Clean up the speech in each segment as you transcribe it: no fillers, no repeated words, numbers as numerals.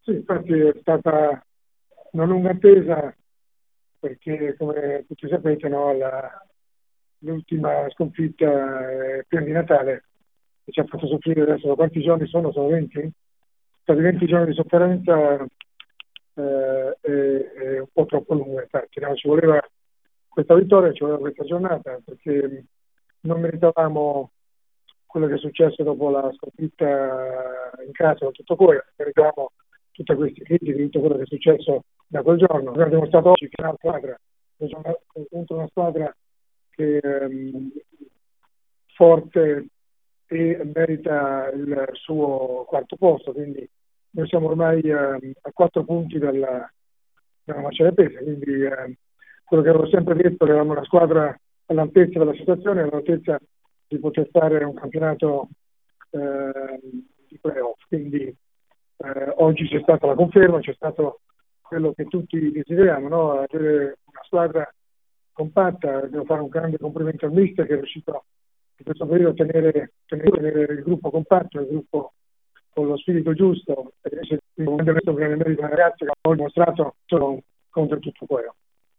Sì, infatti è stata una lunga attesa perché, come tutti sapete, no, l'ultima sconfitta prima di Natale che ci ha fatto soffrire adesso da quanti giorni sono? Sono 20? Stati 20 giorni di sofferenza è un po' troppo lunga, infatti, no? Ci voleva questa vittoria, ci voleva questa giornata perché non meritavamo quello che è successo dopo la sconfitta in casa con tutto cuore, meritavamo tutte queste critiche, tutto quello che è successo da quel giorno. Abbiamo dimostrato oggi che è una squadra, contro una squadra che forte e merita il suo quarto posto, quindi noi siamo ormai a 4 punti dalla marcia del peso, quindi quello che avevo sempre detto, che eravamo una squadra all'altezza della situazione, all'altezza di poter fare un campionato di playoff, quindi oggi c'è stata la conferma, c'è stato quello che tutti desideriamo, no? Avere una squadra compatta. Devo fare un grande complimento al mister che è riuscito in questo periodo a tenere il gruppo compatto, il gruppo con lo spirito giusto, e invece un grande merito dei ragazzi che hanno dimostrato contro tutto quello.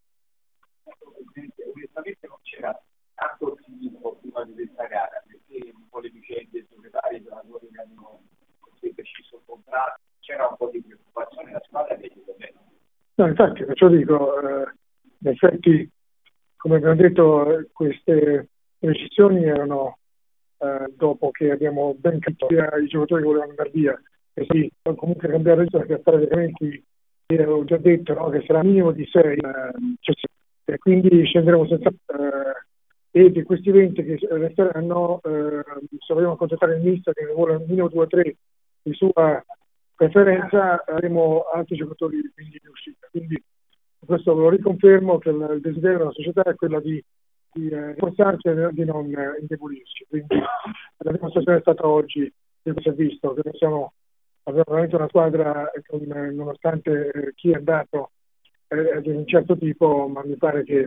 Onestamente non c'era tanto ottimismo prima di questa gara, perché un po' le vicende, i societari, i giocatori che hanno deciso il contratto, c'era un po' di preoccupazione, la squadra che è bene. No, infatti, perciò dico, in effetti, come abbiamo detto, queste decisioni erano dopo che abbiamo ben capito i giocatori che volevano andare via, e sì, comunque cambiare per fare veramente, ho già detto, no, che sarà minimo di 6, e quindi scenderemo senza e di questi 20 che resteranno, se vogliamo accontentare il mister che ne vuole un minimo 2 o 3 di sua preferenza, avremo altri giocatori quindi in uscita. Quindi questo lo riconfermo, che il desiderio della società è quello di rafforzarsi e di non indebolirci. Quindi la dimostrazione è stata oggi, che si è visto, che abbiamo veramente una squadra che, nonostante chi è andato di un certo tipo, ma mi pare che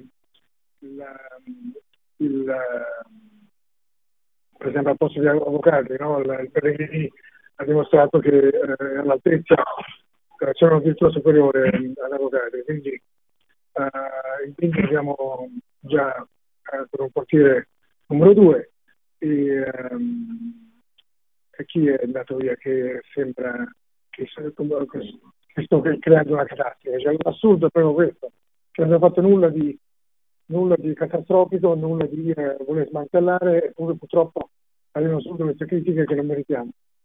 per esempio al posto di Avvocati, no? Il Pellegrini ha dimostrato che all'altezza c'è una virtù superiore all'Avvocati, quindi abbiamo già per un portiere numero 2 e chi è andato via che sembra che sto creando una catastrofe. Cioè, l'assurdo è proprio questo, che non abbiamo fatto nulla di catastrofico, nulla di voler smantellare, eppure purtroppo arrivano subito queste critiche che non meritiamo.